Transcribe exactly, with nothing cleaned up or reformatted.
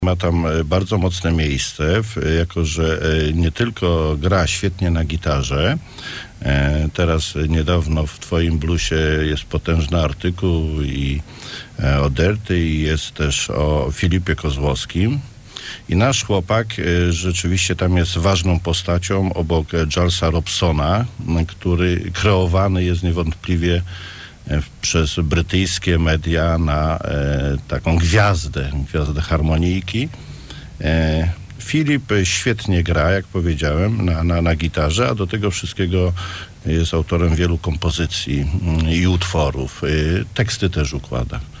Ma tam bardzo mocne miejsce, jako że nie tylko gra świetnie na gitarze. Teraz niedawno w twoim bluesie jest potężny artykuł i o Derty i jest też o Filipie Kozłowskim. I nasz chłopak rzeczywiście tam jest ważną postacią obok Charlesa Robsona, który kreowany jest niewątpliwie przez brytyjskie media na e, taką gwiazdę, gwiazdę harmonijki. E, Filip świetnie gra, jak powiedziałem, na, na, na gitarze, a do tego wszystkiego jest autorem wielu kompozycji i utworów. E, teksty też układa.